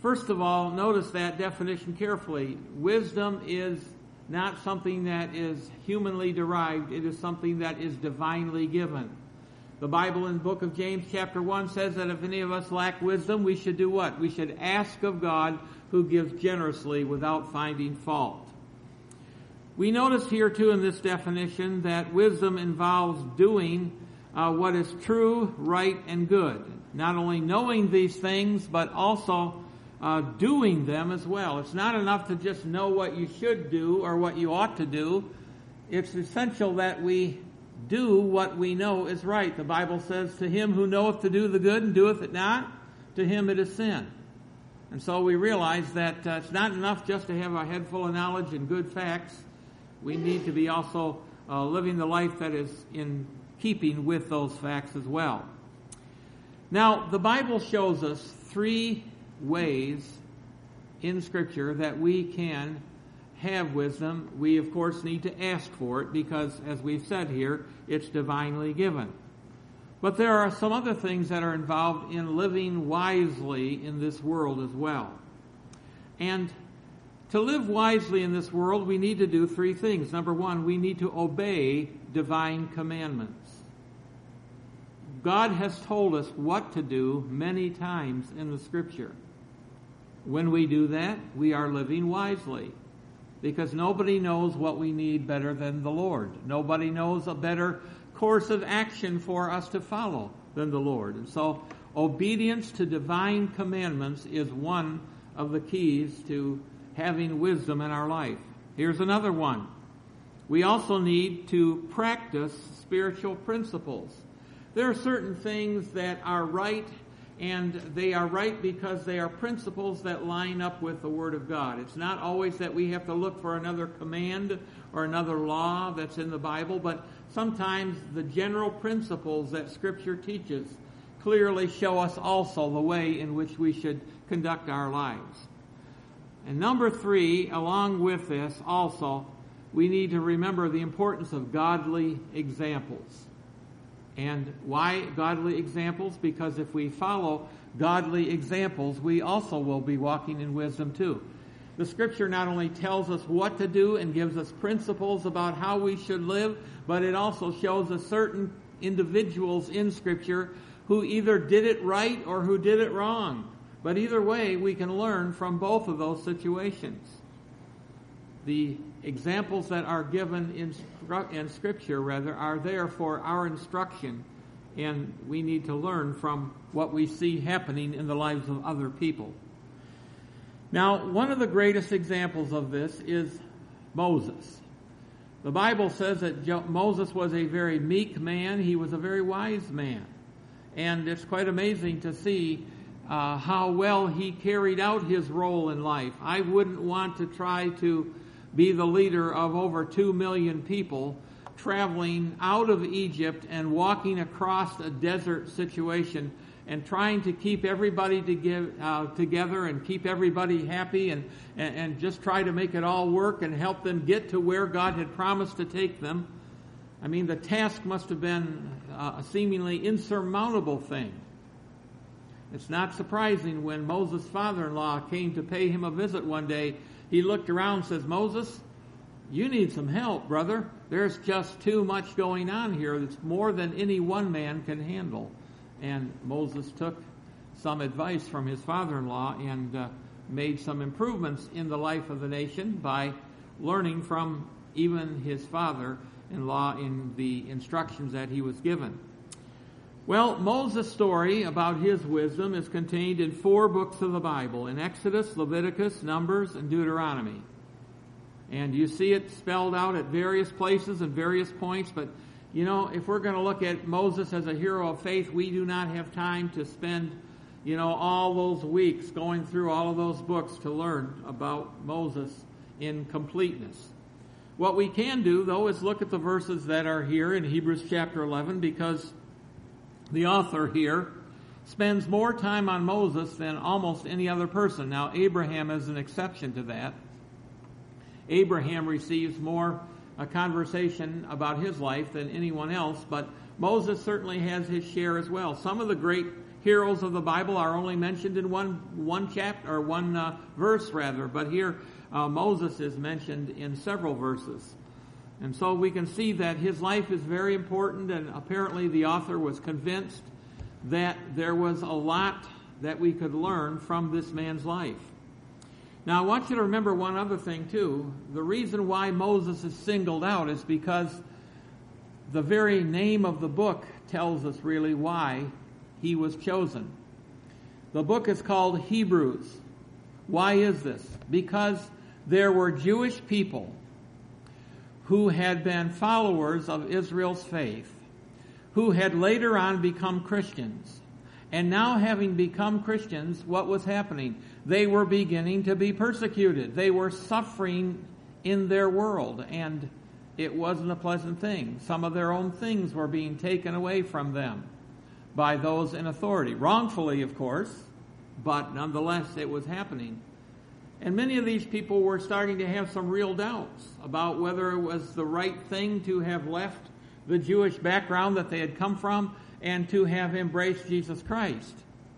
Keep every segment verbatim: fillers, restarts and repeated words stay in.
First of all, notice that definition carefully. Wisdom is not something that is humanly derived. It is something that is divinely given. The Bible in the book of James chapter one says that if any of us lack wisdom, we should do what? We should ask of God, who gives generously without finding fault. We notice here too in this definition that wisdom involves doing uh, what is true, right, and good. Not only knowing these things, but also uh, doing them as well. It's not enough to just know what you should do or what you ought to do. It's essential that we do what we know is right. The Bible says, to him who knoweth to do the good and doeth it not, to him it is sin. And so we realize that uh, it's not enough just to have a head full of knowledge and good facts. We need to be also uh, living the life that is in keeping with those facts as well. Now, the Bible shows us three ways in Scripture that we can have wisdom. We, of course, need to ask for it because, as we've said here, it's divinely given. But there are some other things that are involved in living wisely in this world as well. And to live wisely in this world, we need to do three things. Number one, we need to obey divine commandments. God has told us what to do many times in the Scripture. When we do that, we are living wisely, because nobody knows what we need better than the Lord. Nobody knows a better course of action for us to follow than the Lord. And so obedience to divine commandments is one of the keys to having wisdom in our life. Here's another one. We also need to practice spiritual principles. There are certain things that are right, and they are right because they are principles that line up with the Word of God. It's not always that we have to look for another command or another law that's in the Bible, but sometimes the general principles that Scripture teaches clearly show us also the way in which we should conduct our lives. And number three, along with this also, we need to remember the importance of godly examples. And why godly examples? Because if we follow godly examples, we also will be walking in wisdom too. The Scripture not only tells us what to do and gives us principles about how we should live, but it also shows us certain individuals in Scripture who either did it right or who did it wrong. But either way, we can learn from both of those situations. The examples that are given in, in Scripture, rather, are there for our instruction, and we need to learn from what we see happening in the lives of other people. Now, one of the greatest examples of this is Moses. The Bible says that Jo- Moses was a very meek man. He was a very wise man. And it's quite amazing to see uh, how well he carried out his role in life. I wouldn't want to try to be the leader of over two million people traveling out of Egypt and walking across a desert situation and trying to keep everybody to give, uh, together and keep everybody happy and, and, and just try to make it all work and help them get to where God had promised to take them. I mean, the task must have been uh, a seemingly insurmountable thing. It's not surprising when Moses' father-in-law came to pay him a visit one day, he looked around and says, "Moses, you need some help, brother. There's just too much going on here. It's more than any one man can handle." And Moses took some advice from his father-in-law and uh, made some improvements in the life of the nation by learning from even his father-in-law in the instructions that he was given. Well, Moses' story about his wisdom is contained in four books of the Bible, in Exodus, Leviticus, Numbers, and Deuteronomy. And you see it spelled out at various places and various points, but you know, if we're going to look at Moses as a hero of faith, we do not have time to spend, you know, all those weeks going through all of those books to learn about Moses in completeness. What we can do, though, is look at the verses that are here in Hebrews chapter eleven, because the author here spends more time on Moses than almost any other person. Now, Abraham is an exception to that. Abraham receives more a conversation about his life than anyone else, but Moses certainly has his share as well. Some of the great heroes of the Bible are only mentioned in one one chapter or one uh, verse rather, but here uh, Moses is mentioned in several verses. And so we can see that his life is very important, and apparently the author was convinced that there was a lot that we could learn from this man's life. Now, I want you to remember one other thing, too. The reason why Moses is singled out is because the very name of the book tells us really why he was chosen. The book is called Hebrews. Why is this? Because there were Jewish people who had been followers of Israel's faith, who had later on become Christians. And now, having become Christians, what was happening? They were beginning to be persecuted. They were suffering in their world, and it wasn't a pleasant thing. Some of their own things were being taken away from them by those in authority. Wrongfully, of course, but nonetheless, it was happening. And many of these people were starting to have some real doubts about whether it was the right thing to have left the Jewish background that they had come from and to have embraced Jesus Christ.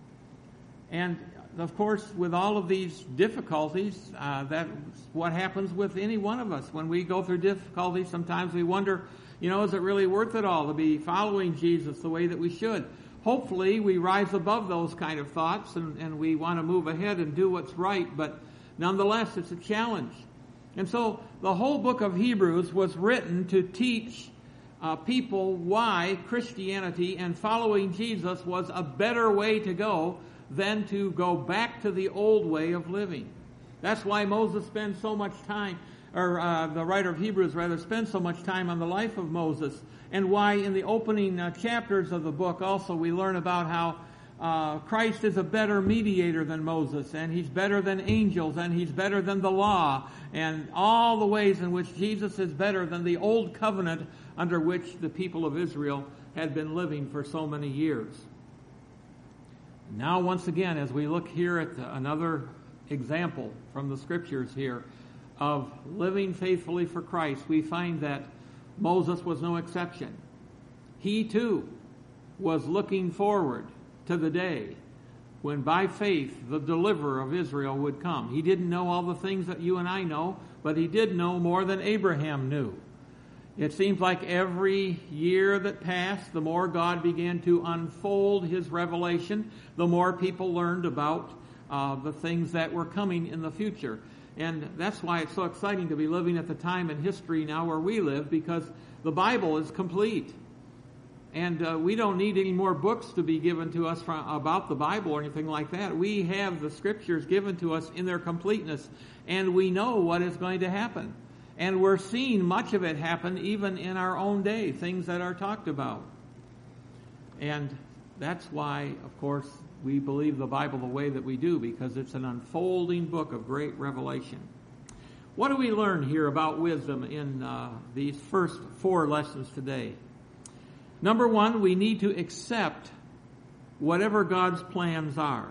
And, of course, with all of these difficulties, uh, that's what happens with any one of us. When we go through difficulties, sometimes we wonder, you know, is it really worth it all to be following Jesus the way that we should? Hopefully, we rise above those kind of thoughts, and, and we want to move ahead and do what's right, but nonetheless, it's a challenge. And so the whole book of Hebrews was written to teach uh, people why Christianity and following Jesus was a better way to go than to go back to the old way of living. That's why Moses spends so much time, or uh, the writer of Hebrews rather, spends so much time on the life of Moses, and why in the opening uh, chapters of the book also we learn about how Uh, Christ is a better mediator than Moses, and he's better than angels, and he's better than the law, and all the ways in which Jesus is better than the old covenant under which the people of Israel had been living for so many years. Now, once again, as we look here at another example from the scriptures here of living faithfully for Christ, we find that Moses was no exception. He, too, was looking forward to the day when by faith the deliverer of Israel would come. He didn't know all the things that you and I know, but he did know more than Abraham knew. It seems like every year that passed, the more God began to unfold his revelation, the more people learned about uh, the things that were coming in the future. And that's why it's so exciting to be living at the time in history now where we live, because the Bible is complete. And uh, we don't need any more books to be given to us from, about the Bible or anything like that. We have the Scriptures given to us in their completeness, and we know what is going to happen. And we're seeing much of it happen even in our own day, things that are talked about. And that's why, of course, we believe the Bible the way that we do, because it's an unfolding book of great revelation. What do we learn here about wisdom in uh, these first four lessons today? Number one, we need to accept whatever God's plans are.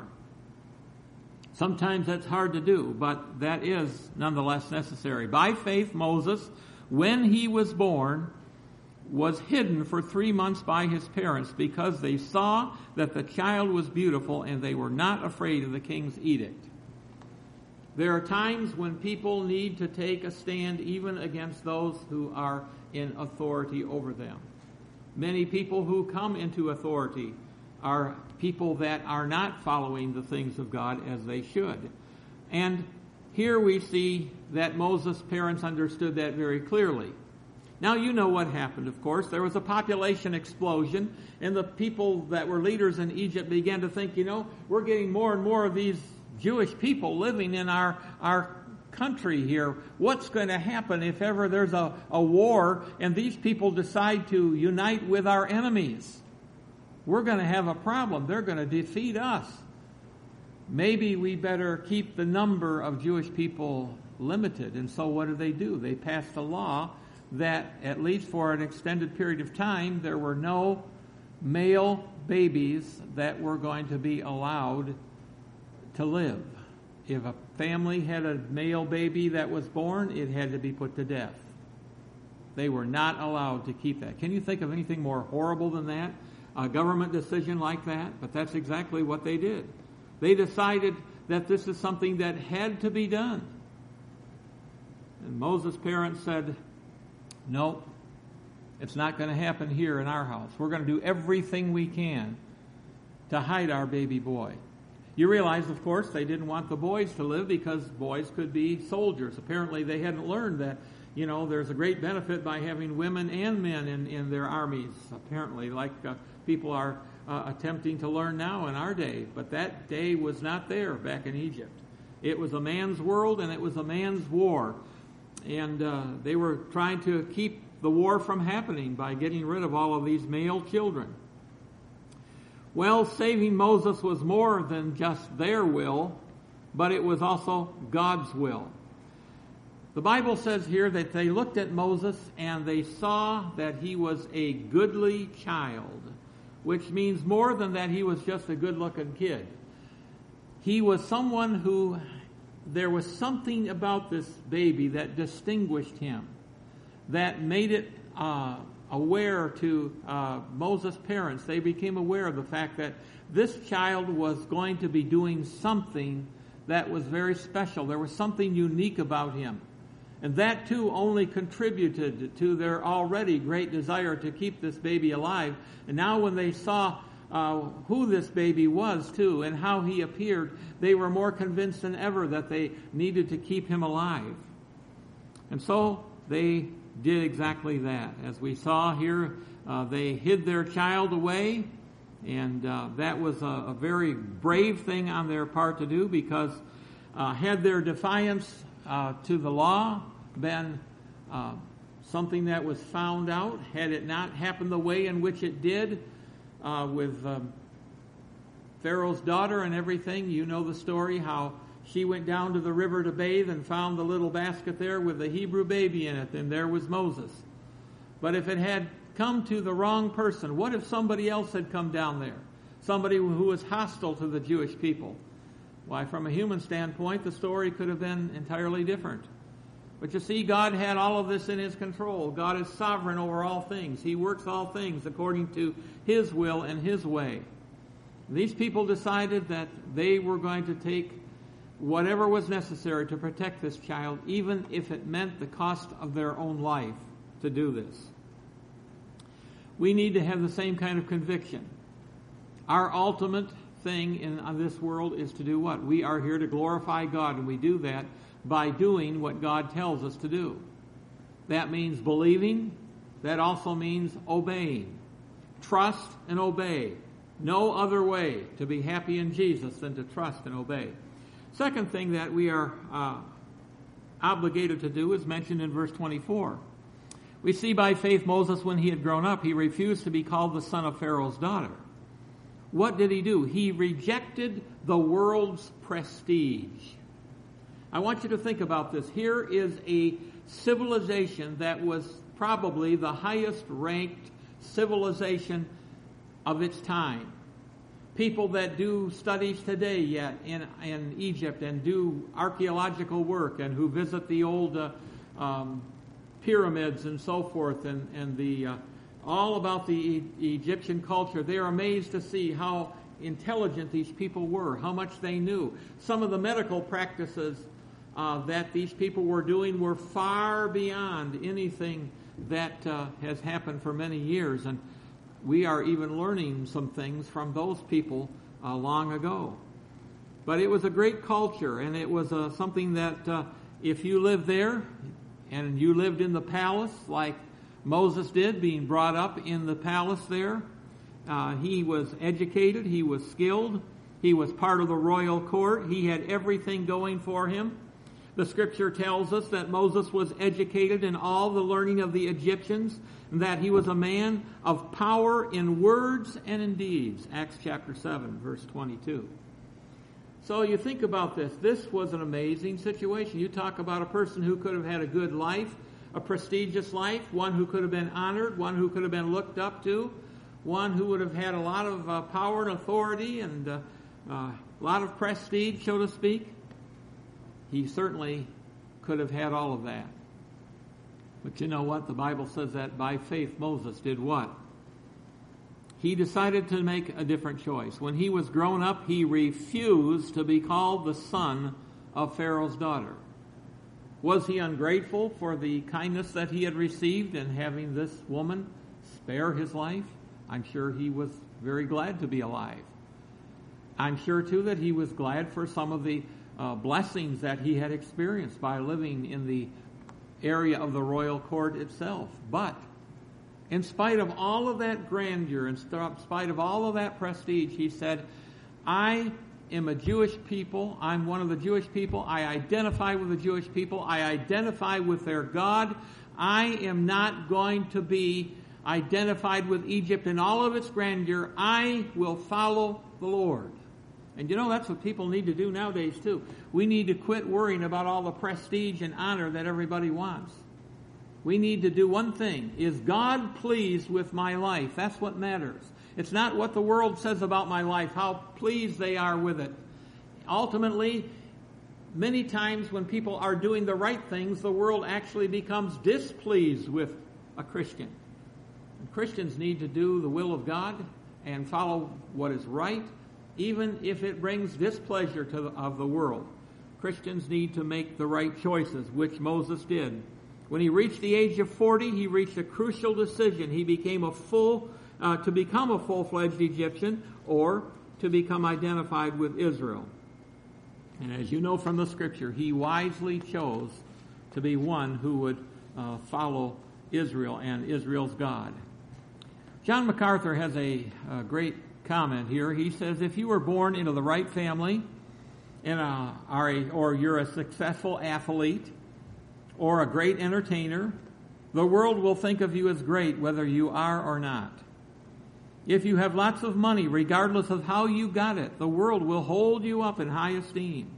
Sometimes that's hard to do, but that is nonetheless necessary. By faith, Moses, when he was born, was hidden for three months by his parents because they saw that the child was beautiful and they were not afraid of the king's edict. There are times when people need to take a stand even against those who are in authority over them. Many people who come into authority are people that are not following the things of God as they should. And here we see that Moses' parents understood that very clearly. Now you know what happened, of course. There was a population explosion, and the people that were leaders in Egypt began to think, you know, we're getting more and more of these Jewish people living in our, our country here. What's going to happen if ever there's a, a war and these people decide to unite with our enemies? We're going to have a problem. They're going to defeat us. Maybe we better keep the number of Jewish people limited. And so what did they do? They passed a law that, at least for an extended period of time, there were no male babies that were going to be allowed to live. If a family had a male baby that was born, it had to be put to death. They were not allowed to keep that. Can you think of anything more horrible than that? a government decision like that, but that's exactly what they did. They decided that this is something that had to be done. And Moses' parents said, no, it's not going to happen here in our house. We're going to do everything we can to hide our baby boy. You realize, of course, they didn't want the boys to live because boys could be soldiers. Apparently they hadn't learned that, you know, there's a great benefit by having women and men in, in their armies, apparently, like uh, people are uh, attempting to learn now in our day. But that day was not there back in Egypt. It was a man's world and it was a man's war. And uh, they were trying to keep the war from happening by getting rid of all of these male children. Well, saving Moses was more than just their will, but it was also God's will. The Bible says here that they looked at Moses and they saw that he was a goodly child, which means more than that he was just a good-looking kid. He was someone who, there was something about this baby that distinguished him, that made it uh, aware to uh, Moses' parents. They became aware of the fact that this child was going to be doing something that was very special. There was something unique about him. And that too only contributed to their already great desire to keep this baby alive. And now when they saw uh, who this baby was too and how he appeared, they were more convinced than ever that they needed to keep him alive. And so they did exactly that. As we saw here, uh, they hid their child away, and uh, that was a, a very brave thing on their part to do, because uh, had their defiance uh, to the law been uh, something that was found out, had it not happened the way in which it did uh, with um, Pharaoh's daughter and everything, you know the story, how she went down to the river to bathe and found the little basket there with the Hebrew baby in it, and there was Moses. But if it had come to the wrong person, what if somebody else had come down there? Somebody who was hostile to the Jewish people? Why, from a human standpoint, the story could have been entirely different. But you see, God had all of this in His control. God is sovereign over all things. He works all things according to His will and His way. These people decided that they were going to take whatever was necessary to protect this child, even if it meant the cost of their own life to do this. We need to have the same kind of conviction. Our ultimate thing in on this world is to do what? We are here to glorify God, and we do that by doing what God tells us to do. That means believing. That also means obeying. Trust and obey. No other way to be happy in Jesus than to trust and obey. Second thing that we are uh, obligated to do is mentioned in verse twenty-four. We see by faith Moses, when he had grown up, he refused to be called the son of Pharaoh's daughter. What did he do? He rejected the world's prestige. I want you to think about this. Here is a civilization that was probably the highest ranked civilization of its time. People that do studies today yet in, in Egypt and do archaeological work and who visit the old uh, um, pyramids and so forth and, and the uh, all about the e- Egyptian culture, they are amazed to see how intelligent these people were, how much they knew. Some of the medical practices uh, that these people were doing were far beyond anything that uh, has happened for many years. And we are even learning some things from those people uh, long ago. But it was a great culture, and it was uh, something that uh, if you lived there and you lived in the palace like Moses did, being brought up in the palace there, uh, he was educated, he was skilled, he was part of the royal court, he had everything going for him. The scripture tells us that Moses was educated in all the learning of the Egyptians, and that he was a man of power in words and in deeds. Acts chapter seven, verse twenty-two. So you think about this. This was an amazing situation. You talk about a person who could have had a good life, a prestigious life, one who could have been honored, one who could have been looked up to, one who would have had a lot of uh, power and authority and uh, uh, a lot of prestige, so to speak. He certainly could have had all of that. But you know what? The Bible says that by faith Moses did what? he decided to make a different choice. When he was grown up, he refused to be called the son of Pharaoh's daughter. Was he ungrateful for the kindness that he had received in having this woman spare his life? I'm sure he was very glad to be alive. I'm sure, too, that he was glad for some of the uh, blessings that he had experienced by living in the area of the royal court itself. But in spite of all of that grandeur, in spite of all of that prestige, he said, I am a Jewish people. I'm one of the Jewish people. I identify with the Jewish people. I identify with their God. I am not going to be identified with Egypt in all of its grandeur. I will follow the Lord. And you know, that's what people need to do nowadays too. We need to quit worrying about all the prestige and honor that everybody wants. We need to do one thing. Is God pleased with my life? That's what matters. It's not what the world says about my life, how pleased they are with it. Ultimately, many times when people are doing the right things, the world actually becomes displeased with a Christian. And Christians need to do the will of God and follow what is right, even if it brings displeasure to the, of the world. Christians need to make the right choices, which Moses did. When he reached the age of forty, he reached a crucial decision. He became a full, uh, to become a full-fledged Egyptian or to become identified with Israel. And as you know from the Scripture, he wisely chose to be one who would uh, follow Israel and Israel's God. John MacArthur has a, a great comment here. He says, if you were born into the right family and a, are a, or you're a successful athlete or a great entertainer, the world will think of you as great whether you are or not. If you have lots of money, regardless of how you got it, the world will hold you up in high esteem.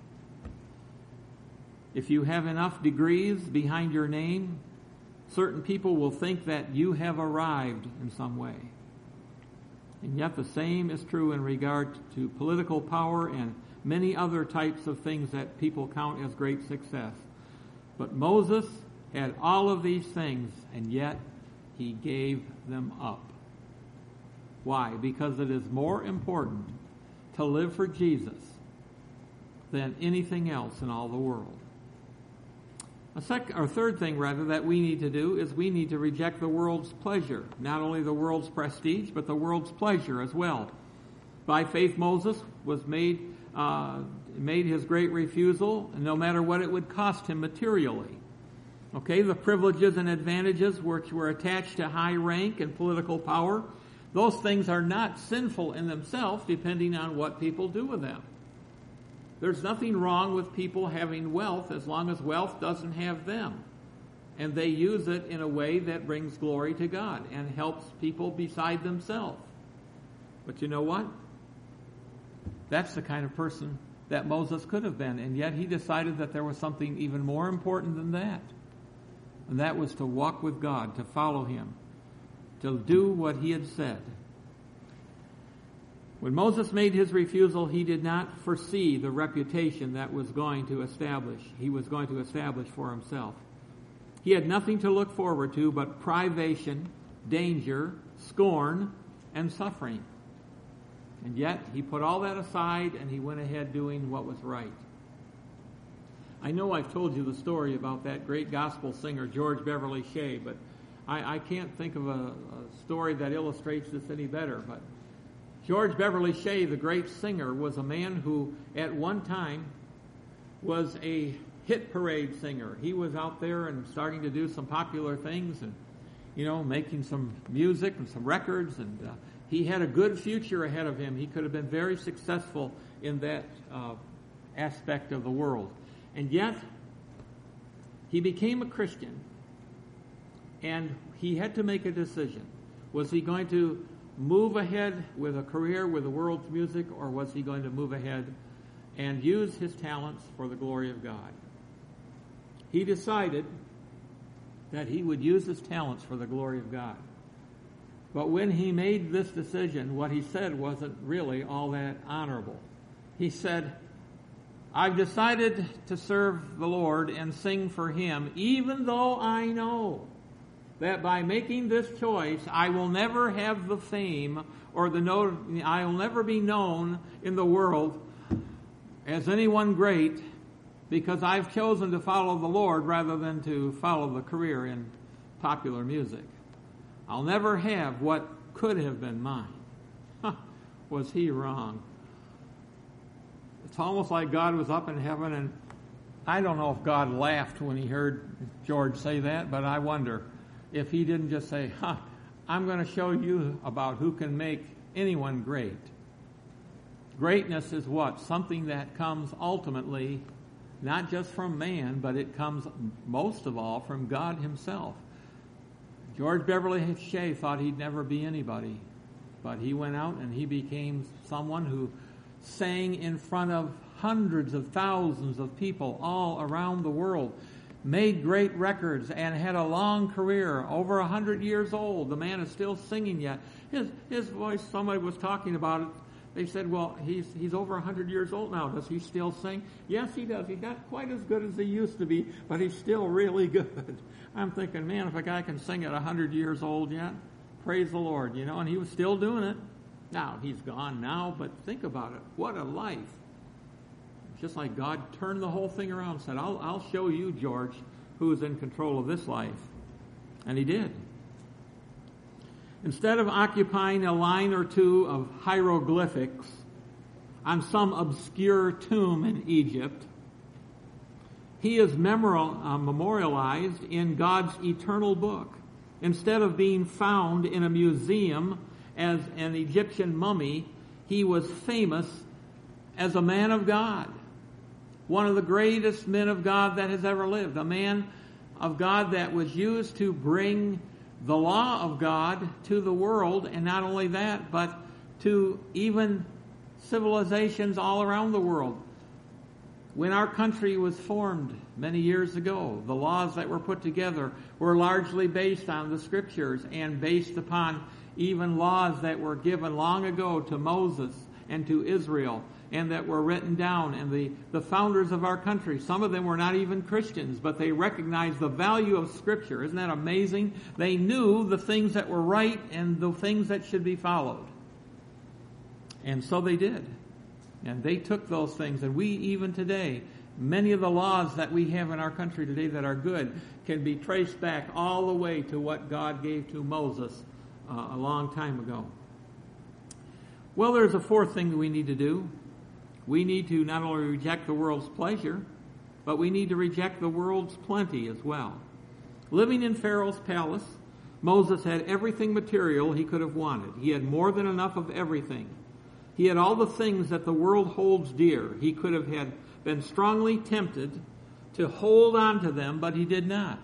If you have enough degrees behind your name, certain people will think that you have arrived in some way. And yet the same is true in regard to political power and many other types of things that people count as great success. But Moses had all of these things, and yet he gave them up. Why? Because it is more important to live for Jesus than anything else in all the world. A second, or third thing, rather, that we need to do is we need to reject the world's pleasure. Not only the world's prestige, but the world's pleasure as well. By faith, Moses was made uh, made his great refusal, no matter what it would cost him materially. Okay, the privileges and advantages which were attached to high rank and political power, those things are not sinful in themselves, depending on what people do with them. There's nothing wrong with people having wealth as long as wealth doesn't have them. And they use it in a way that brings glory to God and helps people beside themselves. But you know what? That's the kind of person that Moses could have been, and yet he decided that there was something even more important than that. And that was to walk with God, to follow him, to do what he had said. When Moses made his refusal, he did not foresee the reputation that was going to establish, he was going to establish for himself. He had nothing to look forward to but privation, danger, scorn, and suffering. And yet, he put all that aside and he went ahead doing what was right. I know I've told you the story about that great gospel singer, George Beverly Shea, but I, I can't think of a, a story that illustrates this any better. But George Beverly Shea, the great singer, was a man who at one time was a hit parade singer. He was out there and starting to do some popular things and, you know, making some music and some records, and uh, he had a good future ahead of him. He could have been very successful in that uh, aspect of the world. And yet, he became a Christian, and he had to make a decision. Was he going to move ahead with a career with the world's music, or was he going to move ahead and use his talents for the glory of God? He decided that he would use his talents for the glory of God. But when he made this decision, what he said wasn't really all that honorable. He said, I've decided to serve the Lord and sing for him, even though I know that by making this choice, I will never have the fame or the note, I will never be known in the world as anyone great, because I've chosen to follow the Lord rather than to follow the career in popular music. I'll never have what could have been mine. Huh, was he wrong? It's almost like God was up in heaven, and I don't know if God laughed when he heard George say that, but I wonder if he didn't just say, huh, I'm going to show you about who can make anyone great. Greatness is what? Something that comes ultimately not just from man, but it comes most of all from God himself. George Beverly Shea thought he'd never be anybody, but he went out and he became someone who sang in front of hundreds of thousands of people all around the world, made great records, and had a long career, over a hundred years old. The man is still singing yet. His his voice, somebody was talking about it. They said, well, he's he's over a hundred years old now. Does he still sing? Yes, he does. He's not quite as good as he used to be, but he's still really good. I'm thinking, man, if a guy can sing at a hundred years old yet, praise the Lord, you know, and he was still doing it. Now, he's gone now, but think about it. What a life. Just like God turned the whole thing around and said, I'll, I'll show you, George, who is in control of this life. And he did. Instead of occupying a line or two of hieroglyphics on some obscure tomb in Egypt, he is memorial, uh, memorialized in God's eternal book. Instead of being found in a museum as an Egyptian mummy, he was famous as a man of God. One of the greatest men of God that has ever lived. A man of God that was used to bring the law of God to the world, and not only that, but to even civilizations all around the world. When our country was formed many years ago, the laws that were put together were largely based on the Scriptures and based upon even laws that were given long ago to Moses and to Israel, and that were written down. And the, the founders of our country, some of them were not even Christians, but they recognized the value of Scripture. Isn't that amazing? They knew the things that were right and the things that should be followed. And so they did. And they took those things. And we, even today, many of the laws that we have in our country today that are good can be traced back all the way to what God gave to Moses uh, a long time ago. Well, there's a fourth thing that we need to do. We need to not only reject the world's pleasure, but we need to reject the world's plenty as well. Living in Pharaoh's palace, Moses had everything material he could have wanted. He had more than enough of everything. He had all the things that the world holds dear. He could have had been strongly tempted to hold on to them, but he did not.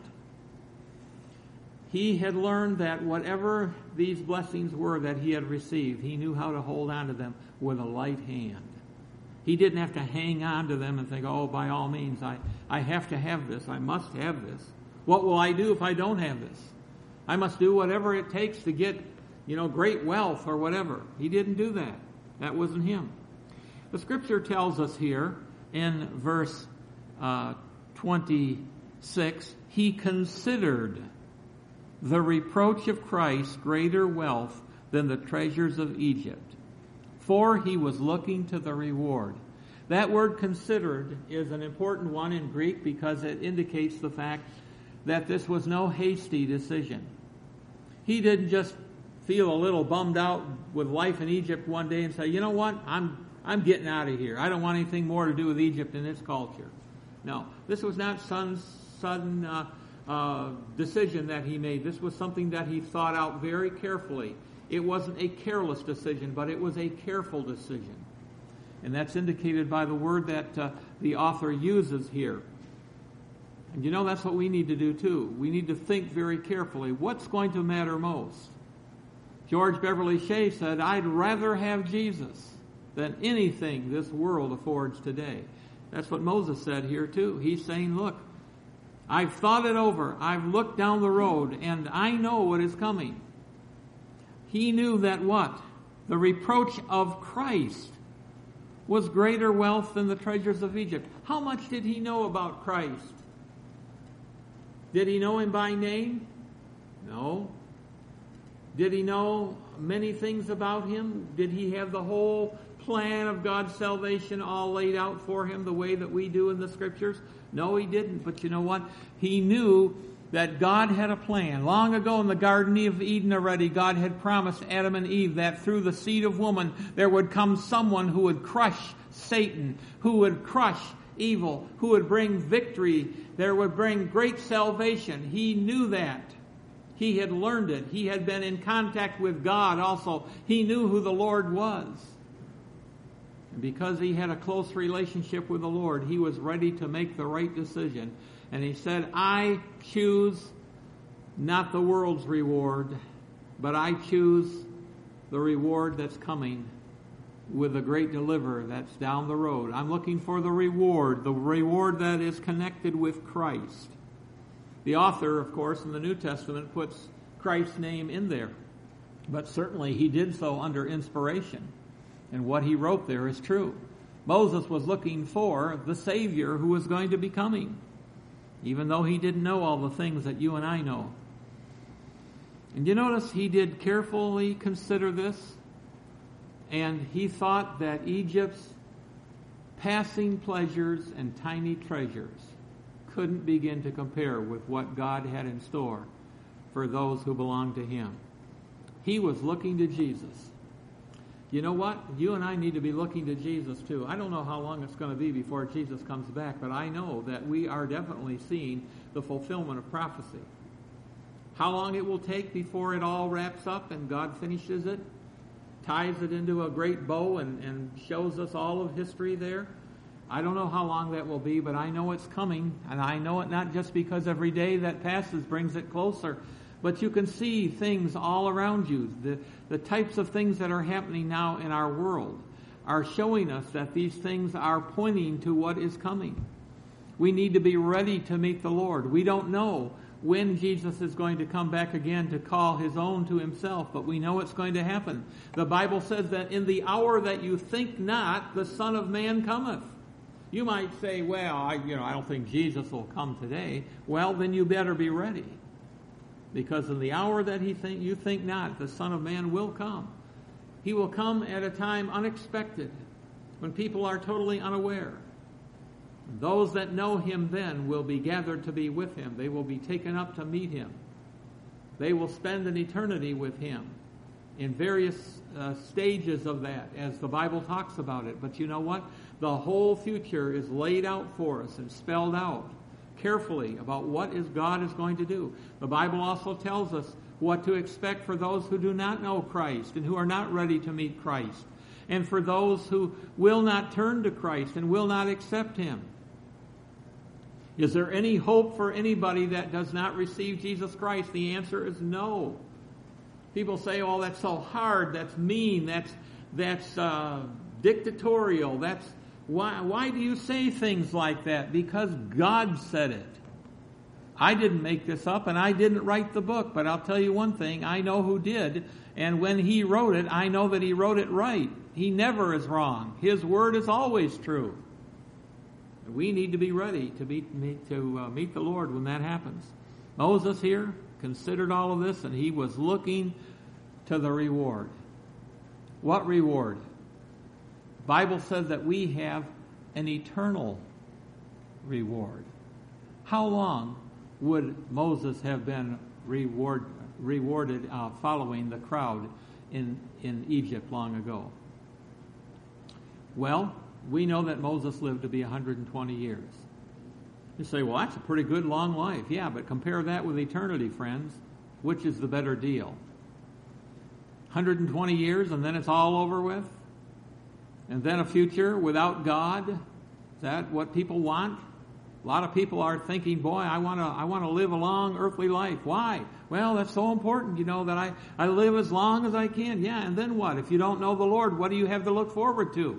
He had learned that whatever these blessings were that he had received, he knew how to hold on to them with a light hand. He didn't have to hang on to them and think, oh, by all means, I, I have to have this. I must have this. What will I do if I don't have this? I must do whatever it takes to get, you know, great wealth or whatever. He didn't do that. That wasn't him. The Scripture tells us here in verse uh, twenty-six, he considered the reproach of Christ greater wealth than the treasures of Egypt, for he was looking to the reward. That word considered is an important one in Greek because it indicates the fact that this was no hasty decision. He didn't just feel a little bummed out with life in Egypt one day and say, you know what, I'm I'm getting out of here. I don't want anything more to do with Egypt and its culture. No, this was not some sudden uh, uh, decision that he made. This was something that he thought out very carefully. It wasn't a careless decision, but it was a careful decision. And that's indicated by the word that uh, the author uses here. And you know, that's what we need to do too. We need to think very carefully. What's going to matter most? George Beverly Shea said, I'd rather have Jesus than anything this world affords today. That's what Moses said here too. He's saying, look, I've thought it over. I've looked down the road and I know what is coming. He knew that what? The reproach of Christ was greater wealth than the treasures of Egypt. How much did he know about Christ? Did he know him by name? No. Did he know many things about him? Did he have the whole plan of God's salvation all laid out for him the way that we do in the Scriptures? No, he didn't. But you know what? He knew that God had a plan. Long ago in the Garden of Eden already, God had promised Adam and Eve that through the seed of woman there would come someone who would crush Satan, who would crush evil, who would bring victory, there would bring great salvation. He knew that. He had learned it. He had been in contact with God also. He knew who the Lord was. And because he had a close relationship with the Lord, he was ready to make the right decision. And he said, I choose not the world's reward, but I choose the reward that's coming with the great deliverer that's down the road. I'm looking for the reward, the reward that is connected with Christ. The author, of course, in the New Testament puts Christ's name in there. But certainly he did so under inspiration. And what he wrote there is true. Moses was looking for the Savior who was going to be coming, even though he didn't know all the things that you and I know. And you notice he did carefully consider this, and he thought that Egypt's passing pleasures and tiny treasures couldn't begin to compare with what God had in store for those who belonged to him. He was looking to Jesus. You know what? You and I need to be looking to Jesus too. I don't know how long it's going to be before Jesus comes back, but I know that we are definitely seeing the fulfillment of prophecy. How long it will take before it all wraps up and God finishes it, ties it into a great bow and, and shows us all of history there, I don't know how long that will be, but I know it's coming, and I know it not just because every day that passes brings it closer, but you can see things all around you. The, the types of things that are happening now in our world are showing us that these things are pointing to what is coming. We need to be ready to meet the Lord. We don't know when Jesus is going to come back again to call his own to himself, but we know it's going to happen. The Bible says that in the hour that you think not, the Son of Man cometh. You might say, well, I, you know, I don't think Jesus will come today. Well, then you better be ready. Because in the hour that he think, you think not, the Son of Man will come. He will come at a time unexpected, when people are totally unaware. Those that know him then will be gathered to be with him. They will be taken up to meet him. They will spend an eternity with him in various uh, stages of that, as the Bible talks about it. But you know what? The whole future is laid out for us and spelled out carefully about what is God is going to do. The Bible also tells us what to expect for those who do not know Christ and who are not ready to meet Christ, and for those who will not turn to Christ and will not accept him. Is there any hope for anybody that does not receive Jesus Christ? The answer is no. People say, oh, that's so hard, that's mean, that's that's uh, dictatorial, that's Why, why do you say things like that? Because God said it. I didn't make this up, and I didn't write the book, but I'll tell you one thing, I know who did, and when he wrote it, I know that he wrote it right. He never is wrong. His word is always true. We need to be ready to meet, meet, to, uh, meet the Lord when that happens. Moses here considered all of this, and he was looking to the reward. What reward? The Bible says that we have an eternal reward. How long would Moses have been reward, rewarded uh, following the crowd in, in Egypt long ago? Well, we know that Moses lived to be one hundred twenty years. You say, well, that's a pretty good long life. Yeah, but compare that with eternity, friends. Which is the better deal? one hundred twenty years and then it's all over with? And then a future without God? Is that what people want? A lot of people are thinking, boy, I want to I want to live a long earthly life. Why? Well, that's so important, you know, that I, I live as long as I can. Yeah, and then what? If you don't know the Lord, what do you have to look forward to?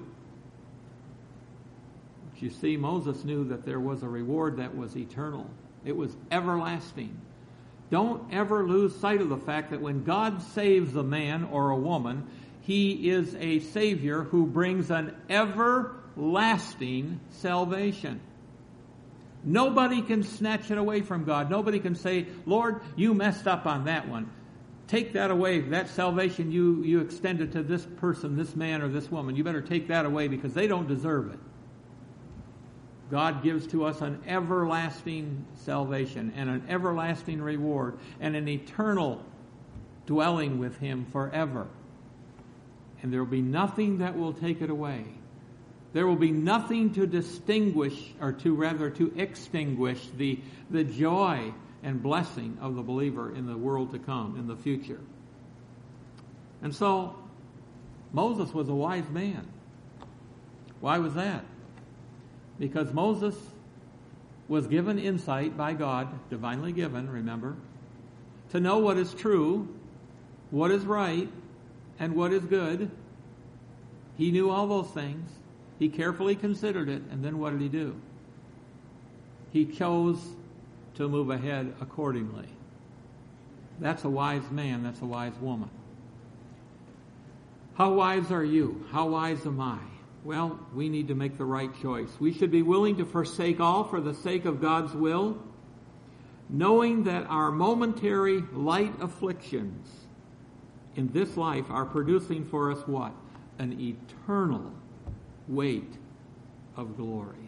But you see, Moses knew that there was a reward that was eternal. It was everlasting. Don't ever lose sight of the fact that when God saves a man or a woman, he is a Savior who brings an everlasting salvation. Nobody can snatch it away from God. Nobody can say, Lord, you messed up on that one. Take that away. That salvation you, you extended to this person, this man or this woman. You better take that away because they don't deserve it. God gives to us an everlasting salvation and an everlasting reward and an eternal dwelling with Him forever. And there will be nothing that will take it away. There will be nothing to distinguish, or to rather to extinguish the, the joy and blessing of the believer in the world to come, in the future. And so, Moses was a wise man. Why was that? Because Moses was given insight by God, divinely given, remember, to know what is true, what is right, and what is good. He knew all those things. He carefully considered it, and then what did he do? He chose to move ahead accordingly. That's a wise man. That's a wise woman. How wise are you? How wise am I? Well, we need to make the right choice. We should be willing to forsake all for the sake of God's will, knowing that our momentary light afflictions in this life are producing for us what? An eternal weight of glory.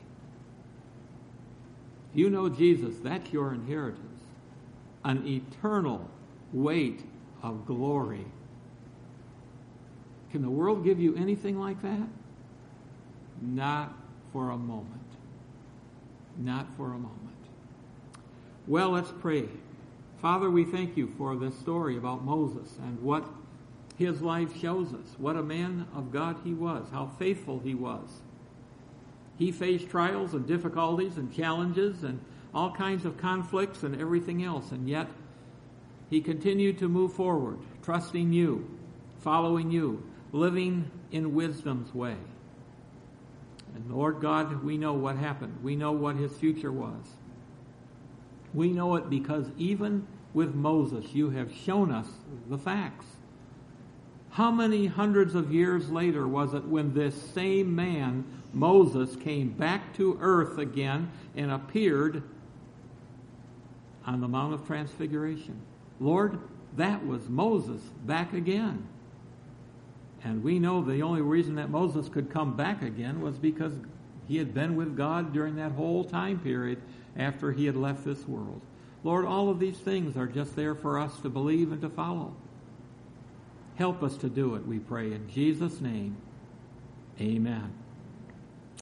If you know Jesus, that's your inheritance. An eternal weight of glory. Can the world give you anything like that? Not for a moment. Not for a moment. Well, let's pray. Father, we thank you for this story about Moses and what his life shows us. What a man of God he was. How faithful he was. He faced trials and difficulties and challenges and all kinds of conflicts and everything else. And yet, he continued to move forward, trusting you, following you, living in wisdom's way. And Lord God, we know what happened. We know what his future was. We know it because even with Moses, you have shown us the facts. How many hundreds of years later was it when this same man, Moses, came back to earth again and appeared on the Mount of Transfiguration? Lord, that was Moses back again. And we know the only reason that Moses could come back again was because he had been with God during that whole time period after he had left this world. Lord, all of these things are just there for us to believe and to follow. Help us to do it, we pray. In Jesus' name, amen.